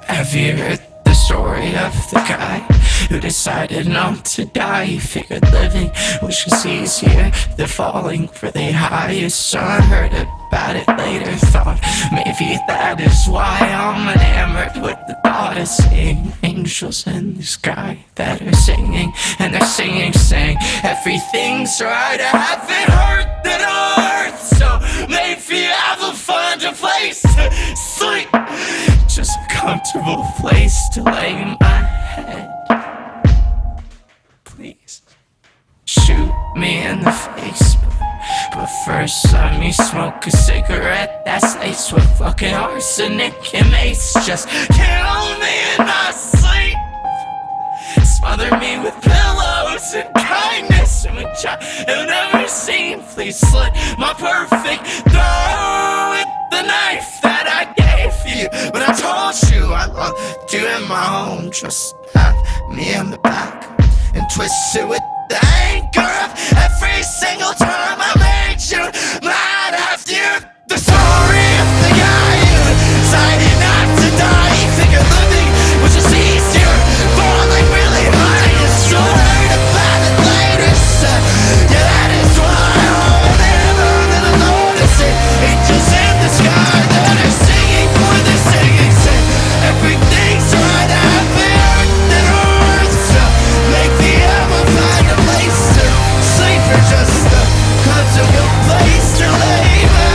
Have you heard the story of the guy who decided not to die? He figured living was just easier than falling for the highest. So I heard about it later, thought maybe that is why I'm enamored with the thought of seeing angels in the sky that are singing, and they're singing, saying everything's right. I haven't heard that on earth, so maybe I will find a place to sleep, just a comfortable place to lay my head. Please shoot me in the face, but first let me smoke a cigarette that's laced with fucking arsenic and mace. Just kill me in my sleep, smother me with pillows and kindness, and which I have never seen. Please slit my perfect throat with the knife that I gave you, but I told you I loved you in my home. Just have me in the back and twist it with the anchor of every single time I made you mad. After the story of the guy who decided not to die, he figured living was just easier, falling really high. You still heard about it later, so yeah, that is why I'm never gonna notice it. Angels in the sky that are singing for the singing, say everything's right. I haven't heard that earth, so maybe I will find a place to sleep, or just a comfortable place to lay my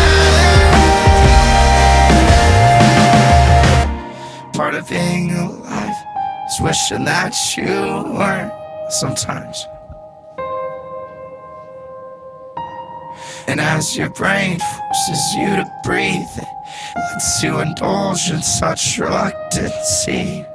head. Part of being alive is wishing that you weren't sometimes. And as your brain forces you to breathe, it lets you indulge in such reluctancy.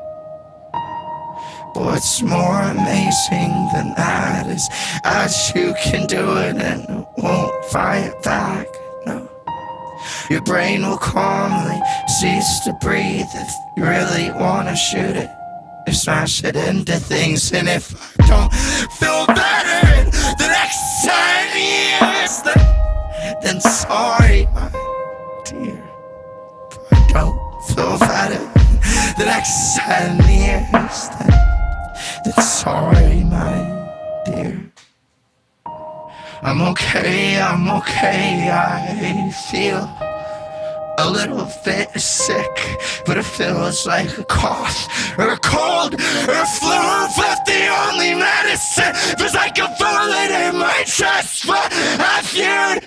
What's more amazing than that is as you can do it and won't fight back. No, your brain will calmly cease to breathe if you really wanna shoot it or smash it into things. And if I don't feel better in the next 10 years, then sorry, my dear. If I don't feel better in the next 10 years, then sorry, my dear. I'm okay, I feel a little bit sick, but it feels like a cough or a cold or a flu. But the only medicine feels like a bullet in my chest. But I fear